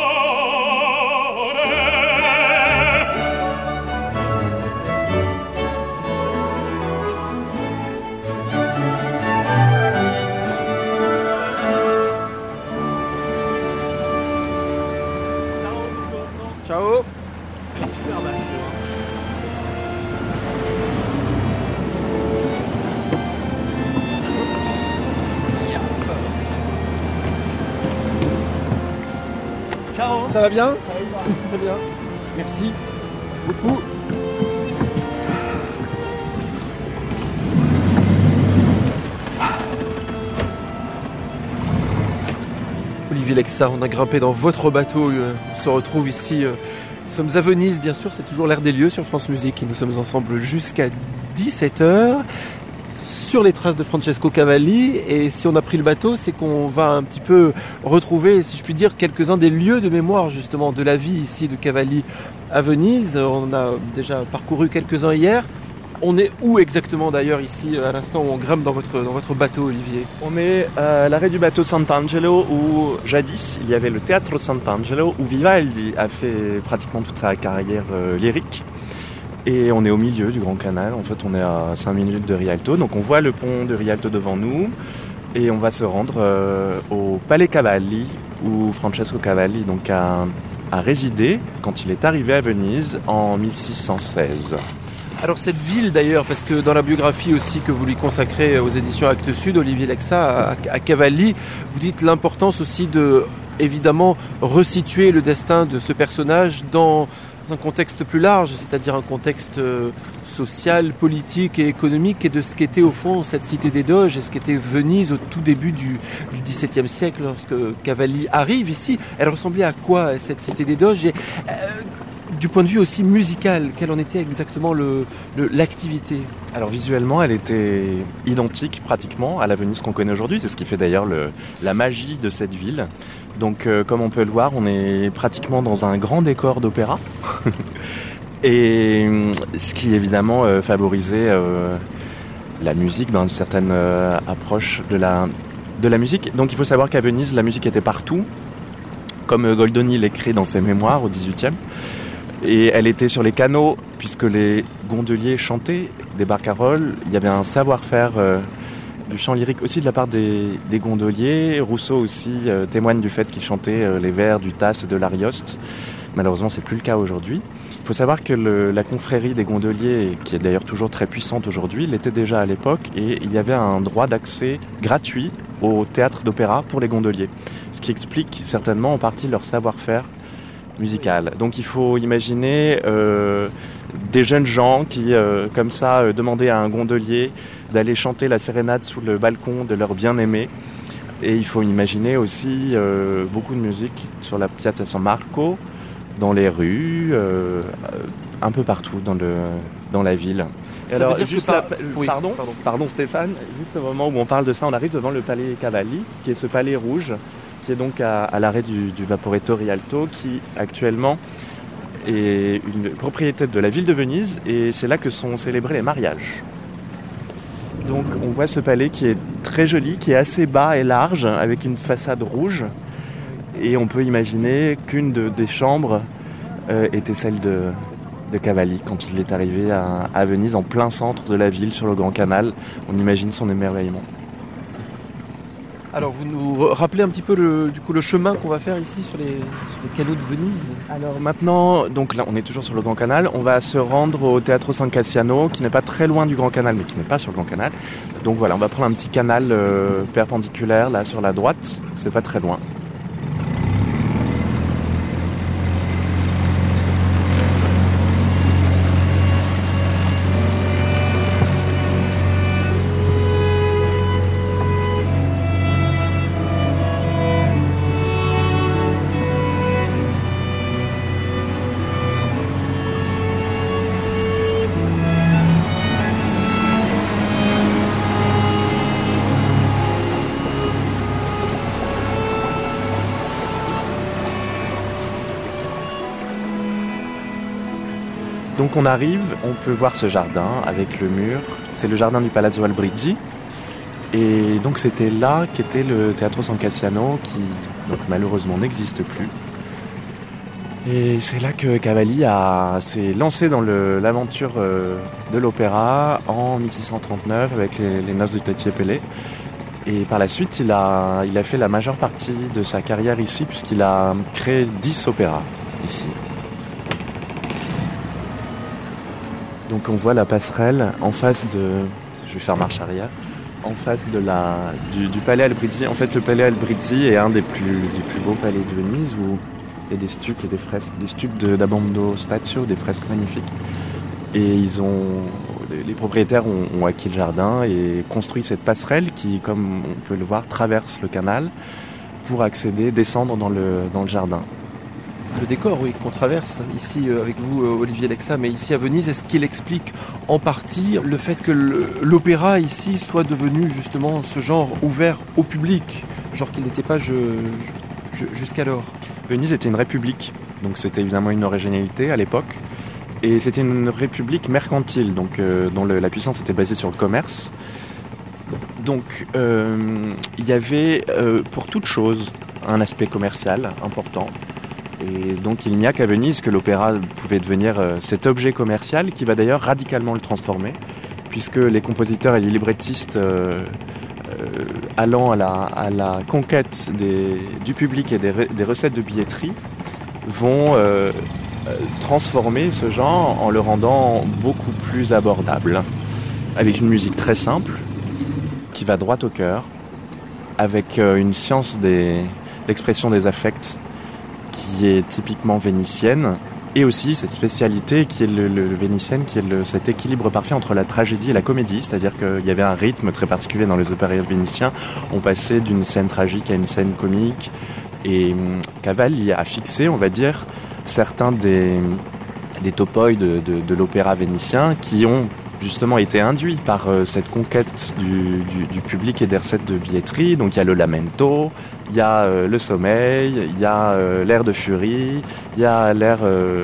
Ciao. Elle est super basse. Ciao. Ça va bien? Très bien. Merci beaucoup. Olivier Lexa, on a grimpé dans votre bateau, on se retrouve ici. Nous sommes à Venise, bien sûr, c'est toujours l'air des lieux sur France Musique et nous sommes ensemble jusqu'à 17h sur les traces de Francesco Cavalli. Et si on a pris le bateau, c'est qu'on va un petit peu retrouver, si je puis dire, quelques-uns des lieux de mémoire justement de la vie ici de Cavalli à Venise. On a déjà parcouru quelques-uns hier. On est où exactement d'ailleurs ici à l'instant où on grimpe dans votre bateau, Olivier? On est à l'arrêt du bateau de Sant'Angelo où jadis il y avait le théâtre Sant'Angelo où Vivaldi a fait pratiquement toute sa carrière lyrique. Et on est au milieu du Grand Canal, en fait on est à 5 minutes de Rialto, donc on voit le pont de Rialto devant nous et on va se rendre au Palais Cavalli où Francesco Cavalli donc a résidé quand il est arrivé à Venise en 1616. Alors cette ville d'ailleurs, parce que dans la biographie aussi que vous lui consacrez aux éditions Actes Sud, Olivier Lexa, à Cavalli, vous dites l'importance aussi de, évidemment, resituer le destin de ce personnage dans Dans un contexte plus large, c'est-à-dire un contexte social, politique et économique, et de ce qu'était au fond cette cité des Doges et ce qu'était Venise au tout début du XVIIe siècle lorsque Cavalli arrive ici. Elle ressemblait à quoi cette cité des Doges et, du point de vue aussi musical, quelle en était exactement l'activité? Alors visuellement, elle était identique pratiquement à la Venise qu'on connaît aujourd'hui, c'est ce qui fait d'ailleurs la magie de cette ville. Donc comme on peut le voir, on est pratiquement dans un grand décor d'opéra. Et ce qui évidemment favorisait la musique, une certaine approche de la musique. Donc il faut savoir qu'à Venise, la musique était partout, comme Goldoni l'écrit dans ses mémoires au XVIIIe. Et elle était sur les canaux, puisque les gondoliers chantaient des barcaroles. Il y avait un savoir-faire du chant lyrique aussi de la part des gondoliers. Rousseau aussi témoigne du fait qu'il chantait les vers du Tasse et de l'Arioste. Malheureusement, c'est plus le cas aujourd'hui. Il faut savoir que la confrérie des gondoliers, qui est d'ailleurs toujours très puissante aujourd'hui, l'était déjà à l'époque, et il y avait un droit d'accès gratuit au théâtre d'opéra pour les gondoliers. Ce qui explique certainement en partie leur savoir-faire musical. Donc il faut imaginer des jeunes gens qui, comme ça, demandaient à un gondolier d'aller chanter la sérénade sous le balcon de leur bien-aimé. Et il faut imaginer aussi beaucoup de musique sur la Piazza San Marco, dans les rues, un peu partout dans la ville. Et alors, juste pardon Stéphane, juste au moment où on parle de ça, on arrive devant le Palais Cavalli, qui est ce palais rouge, qui est donc à l'arrêt du Vaporetto Rialto, qui actuellement est une propriété de la ville de Venise, et c'est là que sont célébrés les mariages. Donc on voit ce palais qui est très joli, qui est assez bas et large, avec une façade rouge, et on peut imaginer qu'une des chambres était celle de Cavalli quand il est arrivé à Venise, en plein centre de la ville, sur le Grand Canal. On imagine son émerveillement. Alors vous nous rappelez un petit peu le chemin qu'on va faire ici sur les canaux de Venise? Alors maintenant, donc là on est toujours sur le Grand Canal, on va se rendre au Teatro San Cassiano, qui n'est pas très loin du Grand Canal, mais qui n'est pas sur le Grand Canal. Donc voilà, on va prendre un petit canal perpendiculaire là sur la droite, c'est pas très loin. Donc on arrive, on peut voir ce jardin avec le mur, c'est le jardin du Palazzo Albrizzi, et donc c'était là qu'était le Teatro San Cassiano, qui donc malheureusement n'existe plus. Et c'est là que Cavalli s'est lancé dans l'aventure de l'opéra en 1639 avec les Noces de Tettiepelle. Et par la suite, il a fait la majeure partie de sa carrière ici, puisqu'il a créé 10 opéras ici. Donc on voit la passerelle en face je vais faire marche arrière, en face du Palais Albrizzi. En fait, le Palais Albrizzi est un des plus beaux palais de Venise, où il y a des stucs et des fresques, des stucs d'Abbando Stazio, des fresques magnifiques. Et les propriétaires ont acquis le jardin et construit cette passerelle qui, comme on peut le voir, traverse le canal pour descendre dans le jardin. Le décor, oui, qu'on traverse ici avec vous, Olivier Lexa, mais ici à Venise, est-ce qu'il explique en partie le fait que l'opéra ici soit devenu justement ce genre ouvert au public, genre qu'il n'était pas jusqu'alors? Venise était une république, donc c'était évidemment une originalité à l'époque, et c'était une république mercantile, donc dont la puissance était basée sur le commerce. Donc il y avait pour toute chose un aspect commercial important. Et donc il n'y a qu'à Venise que l'opéra pouvait devenir cet objet commercial qui va d'ailleurs radicalement le transformer, puisque les compositeurs et les librettistes allant à la conquête du public et des recettes de billetterie vont transformer ce genre en le rendant beaucoup plus abordable, avec une musique très simple qui va droit au cœur, avec une science l'expression des affects qui est typiquement vénitienne, Et aussi cette spécialité qui est le vénitienne, qui est cet équilibre parfait entre la tragédie et la comédie, c'est-à-dire qu'il y avait un rythme très particulier dans les opéras vénitiens. On passait d'une scène tragique à une scène comique, et Cavalli a fixé, on va dire, certains des topoïs de l'opéra vénitien qui ont justement été induits par cette conquête du public et des recettes de billetterie. Donc il y a le lamento, il y a le sommeil, il y a l'air de furie, il y a l'air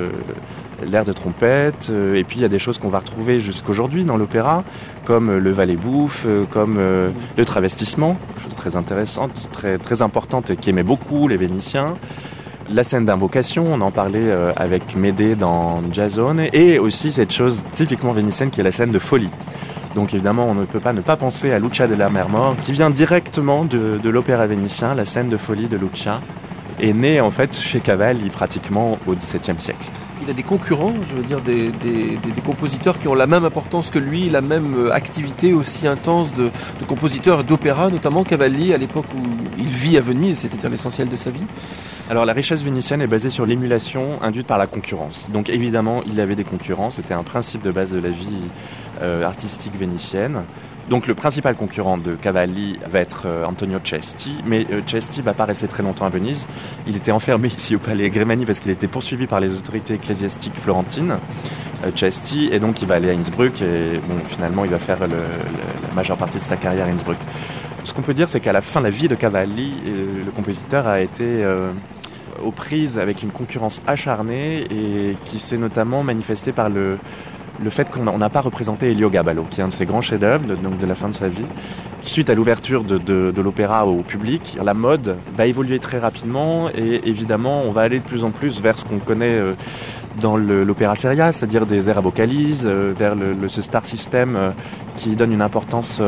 de trompette, et puis il y a des choses qu'on va retrouver jusqu'aujourd'hui dans l'opéra, comme le valet-bouffe, comme le travestissement, chose très intéressante, très, très importante et qui aimait beaucoup les Vénitiens. La scène d'invocation, on en parlait avec Médée dans Jazzone, et aussi cette chose typiquement vénitienne qui est la scène de folie. Donc évidemment, on ne peut pas ne pas penser à Lucia della Marmore, qui vient directement de l'opéra vénitien. La scène de folie de Lucia est née en fait chez Cavalli pratiquement au XVIIe siècle. Il a des concurrents, je veux dire des compositeurs qui ont la même importance que lui, la même activité aussi intense de compositeurs d'opéra, notamment Cavalli, à l'époque où il vit à Venise, c'est-à-dire l'essentiel de sa vie. Alors la richesse vénitienne est basée sur l'émulation induite par la concurrence. Donc évidemment, il y avait des concurrents, c'était un principe de base de la vie artistique vénitienne. Donc le principal concurrent de Cavalli va être Antonio Cesti, mais Cesti va pas rester très longtemps à Venise. Il était enfermé ici au palais Grimani parce qu'il était poursuivi par les autorités ecclésiastiques florentines, Cesti, et donc il va aller à Innsbruck, et bon, finalement il va faire la majeure partie de sa carrière à Innsbruck. Ce qu'on peut dire, c'est qu'à la fin de la vie de Cavalli, le compositeur a été aux prises avec une concurrence acharnée, et qui s'est notamment manifestée par le fait qu'on n'a pas représenté Heliogaballo, qui est un de ses grands chefs-d'œuvre de la fin de sa vie. Suite à l'ouverture de l'opéra au public, la mode va évoluer très rapidement, et évidemment on va aller de plus en plus vers ce qu'on connaît dans l'opéra seria, c'est-à-dire des airs à vocalise, vers ce star system qui donne une importance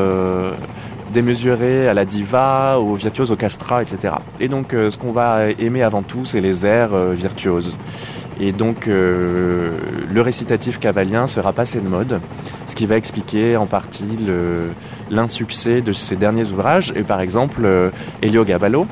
démesurée à la diva, aux virtuoses, au castrat, etc. Et donc ce qu'on va aimer avant tout, c'est les airs virtuoses. Et donc le récitatif cavallien sera passé de mode, ce qui va expliquer en partie l'insuccès de ses derniers ouvrages. Et par exemple, Heliogaballo,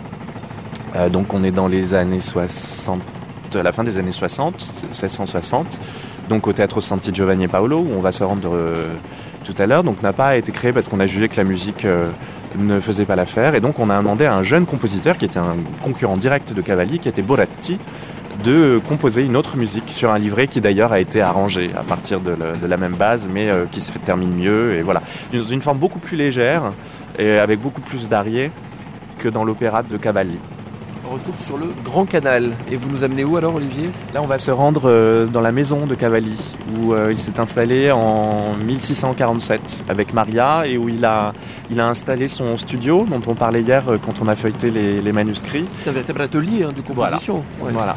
donc on est dans les années 60, à la fin des années 60, 1660, donc au Théâtre Santi Giovanni e Paolo, où on va se rendre tout à l'heure, donc n'a pas été créé parce qu'on a jugé que la musique ne faisait pas l'affaire. Et donc on a demandé à un jeune compositeur, qui était un concurrent direct de Cavalli, qui était Boratti, de composer une autre musique sur un livret qui d'ailleurs a été arrangé à partir de la même base, mais qui se termine mieux, et voilà, d'une forme beaucoup plus légère et avec beaucoup plus d'ariés que dans l'opéra de Cavalli. On retourne sur le Grand Canal, et vous nous amenez où alors, Olivier ? Là on va se rendre dans la maison de Cavalli, où il s'est installé en 1647 avec Maria, et où il a installé son studio dont on parlait hier quand on a feuilleté les manuscrits. C'est un véritable atelier de composition. Voilà.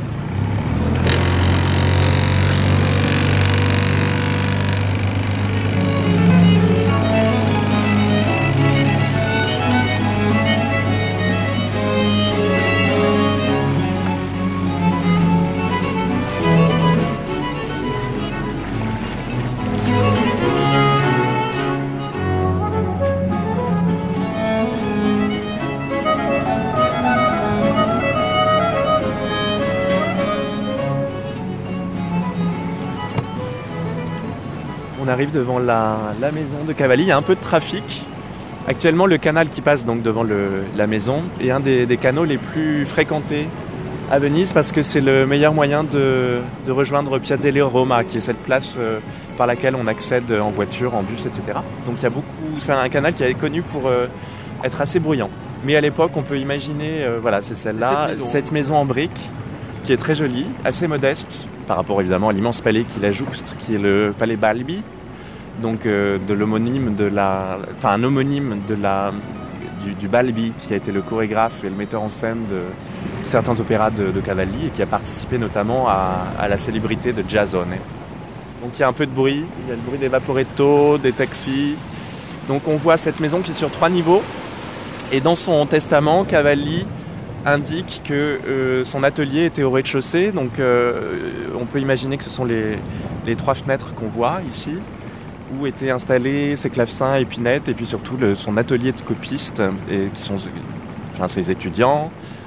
On arrive devant la maison de Cavalli, il y a un peu de trafic. Actuellement, le canal qui passe donc devant la maison est un des canaux les plus fréquentés à Venise, parce que c'est le meilleur moyen de rejoindre Piazzale Roma, qui est cette place par laquelle on accède en voiture, en bus, etc. Donc il y a c'est un canal qui est connu pour être assez bruyant. Mais à l'époque, on peut imaginer, c'est celle-là, cette maison en briques, qui est très jolie, assez modeste, par rapport évidemment à l'immense palais qui la jouxte, qui est le palais Balbi, donc de l'homonyme un homonyme du Balbi, qui a été le chorégraphe et le metteur en scène de certains opéras de Cavalli, et qui a participé notamment à la célébrité de Jazzone. Donc il y a un peu de bruit, il y a le bruit des vaporetto, des taxis. Donc on voit cette maison qui est sur 3 niveaux, et dans son testament, Cavalli indique que son atelier était au rez-de-chaussée, donc on peut imaginer que ce sont les 3 fenêtres qu'on voit ici, où étaient installés ses clavecins, épinettes, et puis surtout son atelier de copiste, et qui sont ses étudiants,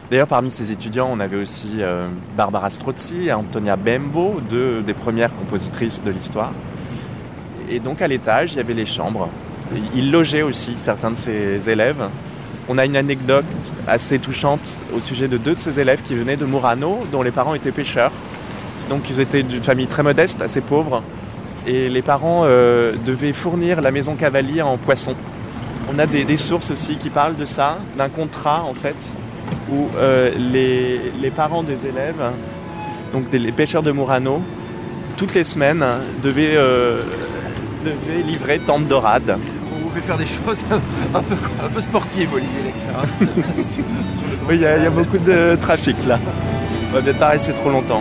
D'ailleurs, parmi ces étudiants, on avait aussi Barbara Strozzi et Antonia Bembo, deux des premières compositrices de l'histoire. Et donc à l'étage, il y avait les chambres. Il logeait aussi certains de ses élèves. On a une anecdote assez touchante au sujet de deux de ses élèves qui venaient de Murano, dont les parents étaient pêcheurs. Donc ils étaient d'une famille très modeste, assez pauvre. Et les parents devaient fournir la maison Cavalli en poissons. On a des sources aussi qui parlent de ça, d'un contrat en fait, où les parents des élèves, donc les pêcheurs de Murano, toutes les semaines devaient livrer tant de dorades. On vous fait faire des choses un peu sportives, Olivier Lexin. Oui, il y a beaucoup de trafic là. On va peut-être pas rester trop longtemps.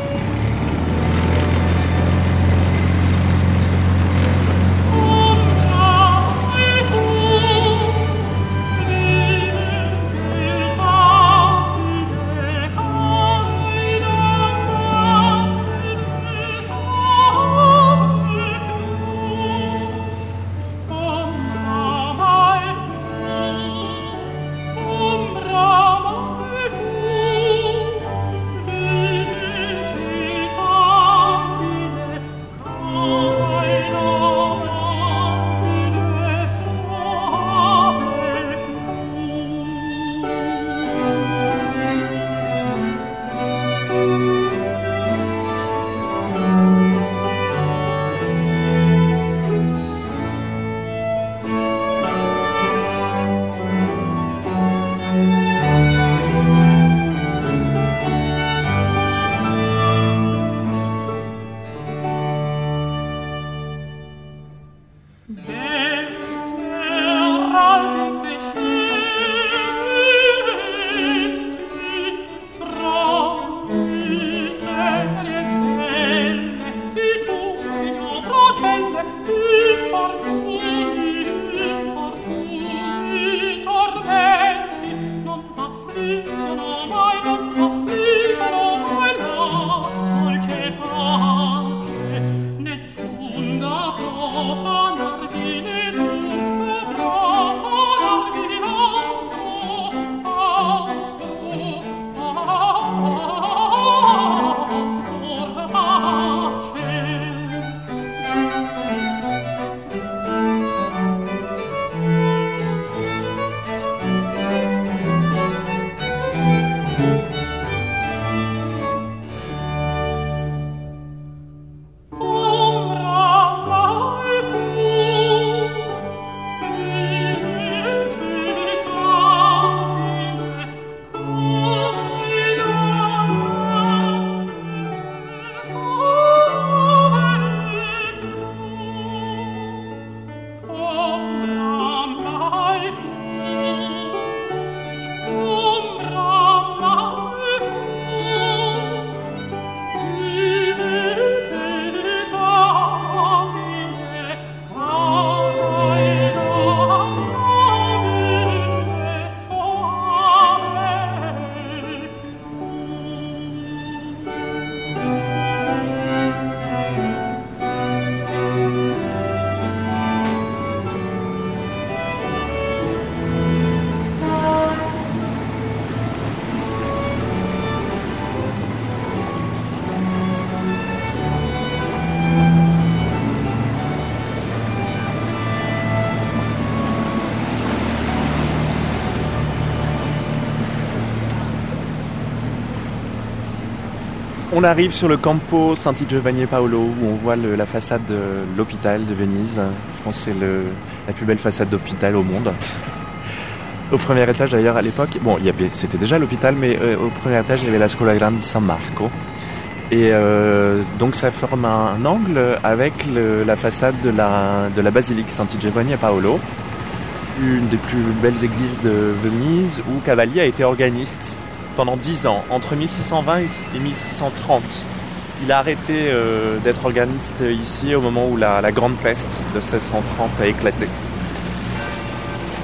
On arrive sur le Campo Santi Giovanni e Paolo où on voit la façade de l'hôpital de Venise. Je pense que c'est la plus belle façade d'hôpital au monde. Au premier étage d'ailleurs à l'époque, bon c'était déjà l'hôpital mais au premier étage il y avait la Scuola Grande di San Marco. Et donc ça forme un angle avec la façade de la basilique Santi Giovanni e Paolo, une des plus belles églises de Venise où Cavalli a été organiste pendant 10 ans, entre 1620 et 1630. Il a arrêté d'être organiste ici au moment où la grande peste de 1630 a éclaté.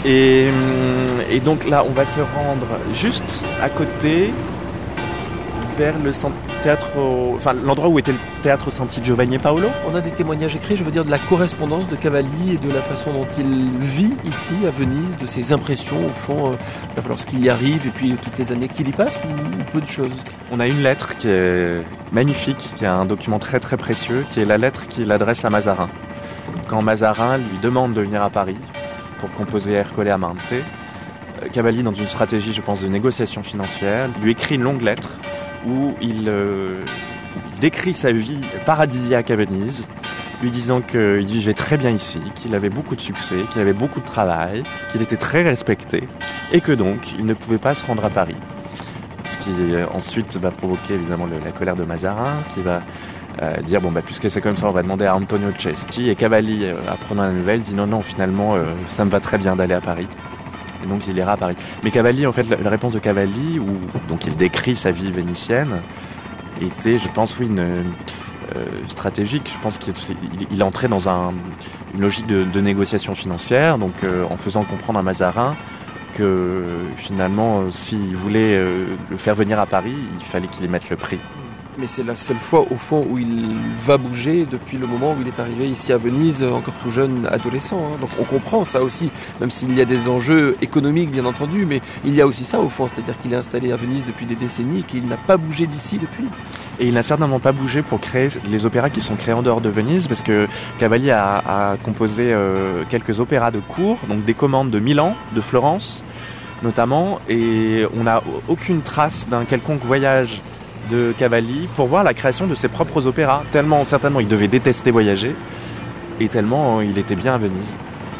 Et donc là, on va se rendre juste à côté vers l'endroit où était le théâtre Santi Giovanni Paolo. On a des témoignages écrits, je veux dire, de la correspondance de Cavalli et de la façon dont il vit ici à Venise, de ses impressions au fond, lorsqu'il y arrive et puis toutes les années qu'il y passe, ou peu de choses. On a une lettre qui est magnifique, qui est un document très très précieux, qui est la lettre qu'il adresse à Mazarin. Quand Mazarin lui demande de venir à Paris pour composer Ercole Amante, Cavalli, dans une stratégie, je pense, de négociation financière, lui écrit une longue lettre où il décrit sa vie paradisiaque à Venise, lui disant qu'il vivait très bien ici, qu'il avait beaucoup de succès, qu'il avait beaucoup de travail, qu'il était très respecté, et que donc il ne pouvait pas se rendre à Paris. Ce qui ensuite va provoquer évidemment la colère de Mazarin, qui va dire puisque c'est comme ça, on va demander à Antonio Cesti. Et Cavalli, apprenant la nouvelle, dit non, finalement, ça me va très bien d'aller à Paris. Et donc il ira à Paris. Mais Cavalli, en fait, la réponse de Cavalli, où donc il décrit sa vie vénitienne, était, je pense, une stratégique. Je pense qu'il entrait dans une logique de négociation financière, donc en faisant comprendre à Mazarin que finalement, s'il voulait le faire venir à Paris, il fallait qu'il y mette le prix. Mais c'est la seule fois, au fond, où il va bouger depuis le moment où il est arrivé ici à Venise, encore tout jeune, adolescent. Donc on comprend ça aussi, même s'il y a des enjeux économiques, bien entendu, mais il y a aussi ça, au fond, c'est-à-dire qu'il est installé à Venise depuis des décennies et qu'il n'a pas bougé d'ici depuis. Et il n'a certainement pas bougé pour créer les opéras qui sont créés en dehors de Venise, parce que Cavalli a composé quelques opéras de cour, donc des commandes de Milan, de Florence notamment, et on n'a aucune trace d'un quelconque voyage de Cavalli pour voir la création de ses propres opéras. Tellement, certainement, il devait détester voyager, et tellement il était bien à Venise.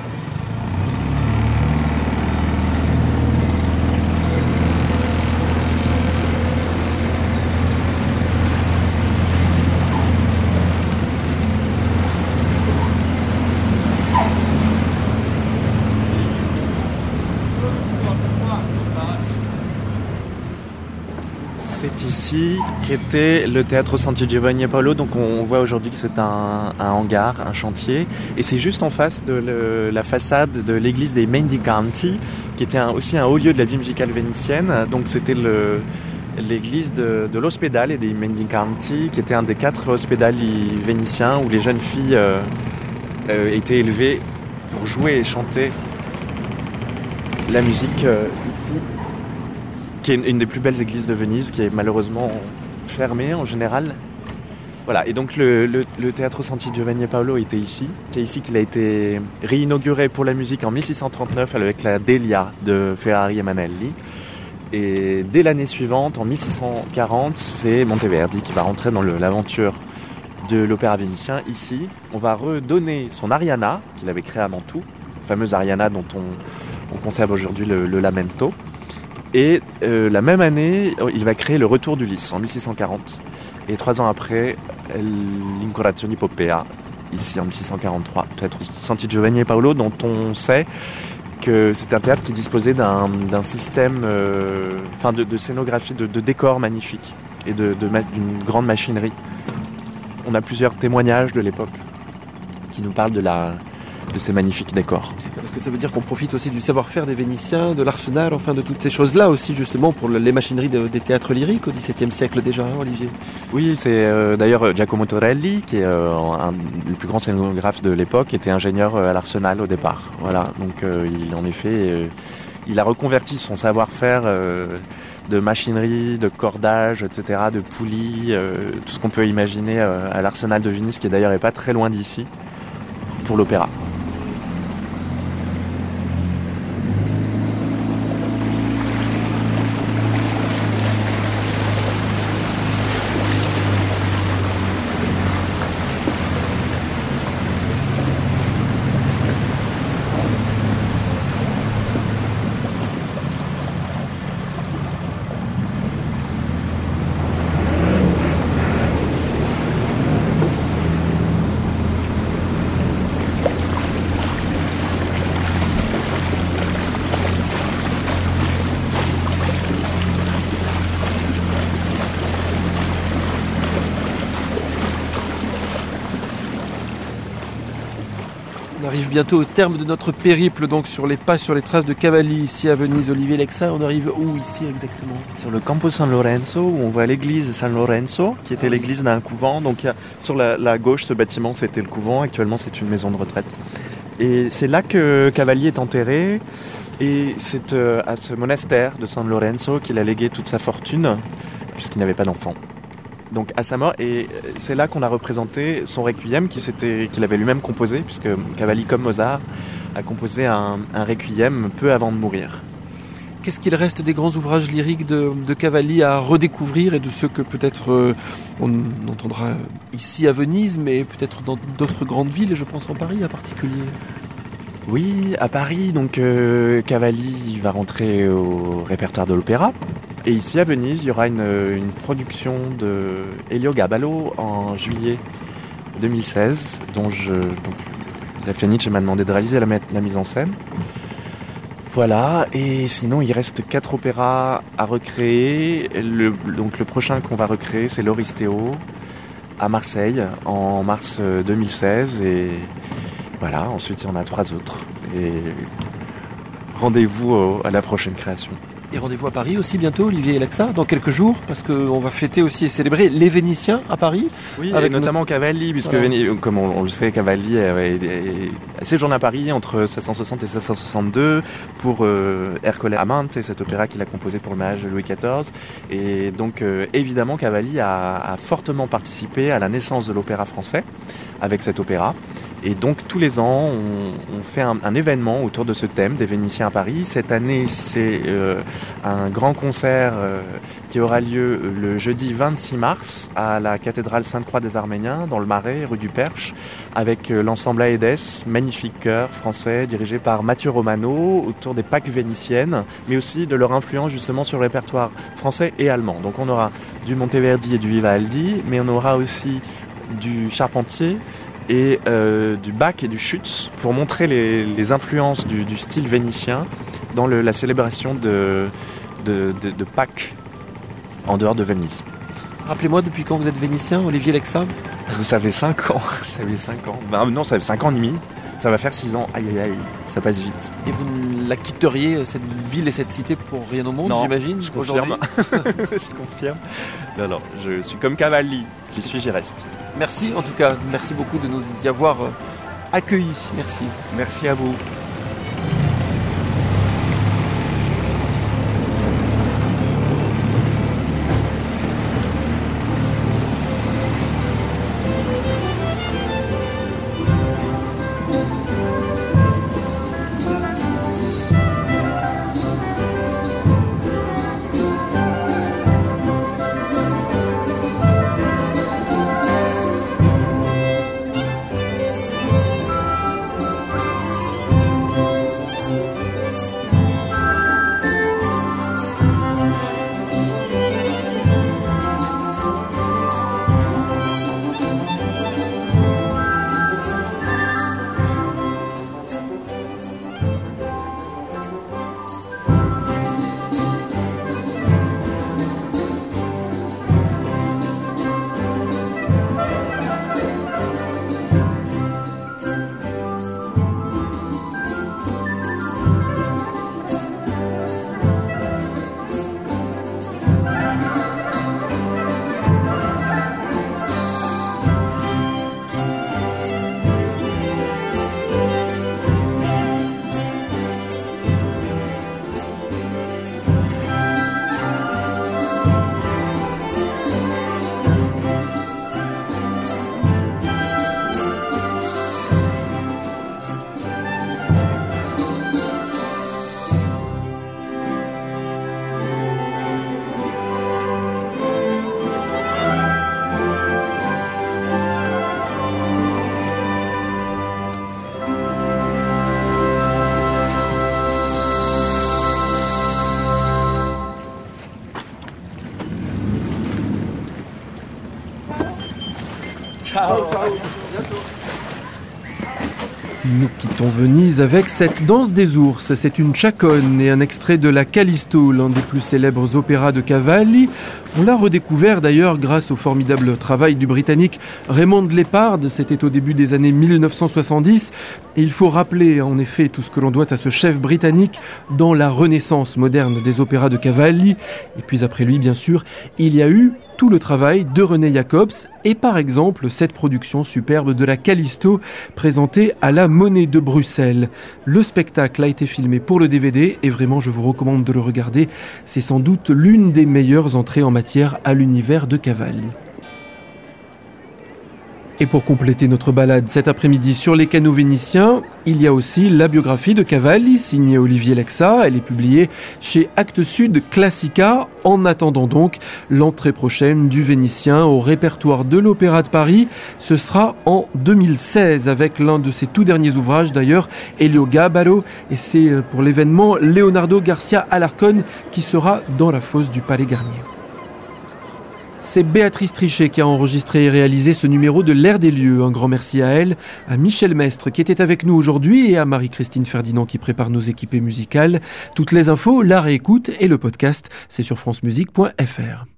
C'est ici qu'était le théâtre Santi Giovanni Paolo. Donc on voit aujourd'hui que c'est un hangar, un chantier, et c'est juste en face de la façade de l'église des Mendicanti, qui était aussi un haut lieu de la vie musicale vénitienne. Donc c'était l'église de l'Ospedale et des Mendicanti, qui était un des 4 ospedali vénitiens où les jeunes filles étaient élevées pour jouer et chanter la musique ici, qui est une des plus belles églises de Venise, qui est malheureusement fermée en général. Voilà, et donc le théâtre Santi Giovanni Paolo était ici. C'est ici qu'il a été réinauguré pour la musique en 1639 avec la Delia de Ferrari et Manelli. Et dès l'année suivante, en 1640, c'est Monteverdi qui va rentrer dans l'aventure de l'opéra vénitien ici. On va redonner son Ariana, qu'il avait créé à Mantoue, la fameuse Ariana dont on conserve aujourd'hui le lamento. Et la même année, il va créer le Retour d'Ulysse en 1640. Et 3 ans après, l'Incorazione Popea, ici en 1643. Peut-être Santi Giovanni Paolo, dont on sait que c'est un théâtre qui disposait d'un système de scénographie, de décors magnifiques et d'une grande machinerie. On a plusieurs témoignages de l'époque qui nous parlent de ces magnifiques décors. Parce que ça veut dire qu'on profite aussi du savoir-faire des Vénitiens, de l'arsenal, enfin de toutes ces choses-là aussi justement pour les machineries des théâtres lyriques au XVIIe siècle déjà, hein, Olivier. Oui, c'est d'ailleurs Giacomo Torelli, qui est le plus grand scénographe de l'époque, était ingénieur à l'Arsenal au départ. Voilà, donc il a reconverti son savoir-faire de machinerie, de cordage, etc., de poulies, tout ce qu'on peut imaginer à l'Arsenal de Venise, qui d'ailleurs n'est pas très loin d'ici, pour l'opéra. arrive bientôt au terme de notre périple, donc sur les pas, sur les traces de Cavalli, ici à Venise. Olivier Lexa, on arrive où ici exactement? Sur le Campo San Lorenzo, où on voit l'église San Lorenzo, qui était l'église d'un couvent. Donc sur la gauche, ce bâtiment, c'était le couvent. Actuellement, c'est une maison de retraite. Et c'est là que Cavalli est enterré. Et c'est à ce monastère de San Lorenzo qu'il a légué toute sa fortune, puisqu'il n'avait pas d'enfant. Donc à sa mort, et c'est là qu'on a représenté son requiem qu'il avait lui-même composé, puisque Cavalli, comme Mozart, a composé un requiem peu avant de mourir. Qu'est-ce qu'il reste des grands ouvrages lyriques de Cavalli à redécouvrir et de ceux que peut-être on entendra ici à Venise, mais peut-être dans d'autres grandes villes, et je pense en Paris en particulier? Oui, à Paris, donc Cavalli va rentrer au répertoire de l'opéra. Et ici à Venise, il y aura une production de Elio Gaballo en juillet 2016, dont la Fenice m'a demandé de réaliser la mise en scène. Voilà, et sinon il reste 4 opéras à recréer. Donc le prochain qu'on va recréer, c'est l'Oristeo à Marseille en mars 2016. Et voilà, ensuite il y en a 3 autres. Et rendez-vous à la prochaine création. Et rendez-vous à Paris aussi bientôt, Olivier Lexa, dans quelques jours, parce qu'on va fêter aussi et célébrer les Vénitiens à Paris. Oui, avec notamment Cavalli, puisque voilà. Comme on le sait, Cavalli a séjourné à Paris entre 1660 et 1662 pour Ercole Amante, cet opéra qu'il a composé pour le mariage de Louis XIV. Et donc, évidemment, Cavalli a fortement participé à la naissance de l'opéra français avec cet opéra. Et donc tous les ans, on fait un événement autour de ce thème des Vénitiens à Paris. Cette année, c'est un grand concert qui aura lieu le jeudi 26 mars à la cathédrale Sainte-Croix des Arméniens, dans le Marais, rue du Perche, avec l'ensemble Aedes, magnifique chœur français dirigé par Mathieu Romano, autour des Pâques vénitiennes, mais aussi de leur influence justement sur le répertoire français et allemand. Donc on aura du Monteverdi et du Vivaldi, mais on aura aussi du Charpentier, et du Bach et du Schütz pour montrer les influences du style vénitien dans la célébration de Pâques en dehors de Venise. Rappelez-moi, depuis quand vous êtes vénitien, Olivier Lexa? Vous savez 5 ans. Ça fait 5 ans. Ben, non, ça fait 5 ans et demi. Ça va faire 6 ans. Aïe, aïe, aïe, ça passe vite. Et vous ne la quitteriez, cette ville et cette cité, pour rien au monde, non, j'imagine? Je confirme. Je confirme. Non, je suis comme Cavalli. J'y suis, j'y reste. Merci en tout cas. Merci beaucoup de nous y avoir accueillis. Merci. Merci à vous. Ciao. Nous quittons Venise avec cette danse des ours. C'est une chaconne et un extrait de la Callisto, l'un des plus célèbres opéras de Cavalli. On l'a redécouvert d'ailleurs grâce au formidable travail du Britannique Raymond Leppard, c'était au début des années 1970, et il faut rappeler en effet tout ce que l'on doit à ce chef britannique dans la renaissance moderne des opéras de Cavalli, et puis après lui bien sûr, il y a eu tout le travail de René Jacobs et par exemple cette production superbe de la Callisto présentée à la Monnaie de Bruxelles. Le spectacle a été filmé pour le DVD et vraiment je vous recommande de le regarder, c'est sans doute l'une des meilleures entrées en matière à l'univers de Cavalli. Et pour compléter notre balade cet après-midi sur les canaux vénitiens, il y a aussi la biographie de Cavalli, signée Olivier Lexa. Elle est publiée chez Actes Sud Classica. En attendant donc l'entrée prochaine du Vénitien au répertoire de l'Opéra de Paris. Ce sera en 2016 avec l'un de ses tout derniers ouvrages d'ailleurs, Elio Gabaro. Et c'est pour l'événement Leonardo Garcia Alarcón qui sera dans la fosse du Palais Garnier. C'est Béatrice Trichet qui a enregistré et réalisé ce numéro de l'Air des lieux. Un grand merci à elle, à Michel Mestre qui était avec nous aujourd'hui et à Marie-Christine Ferdinand qui prépare nos équipées musicales. Toutes les infos, la réécoute et le podcast, c'est sur francemusique.fr.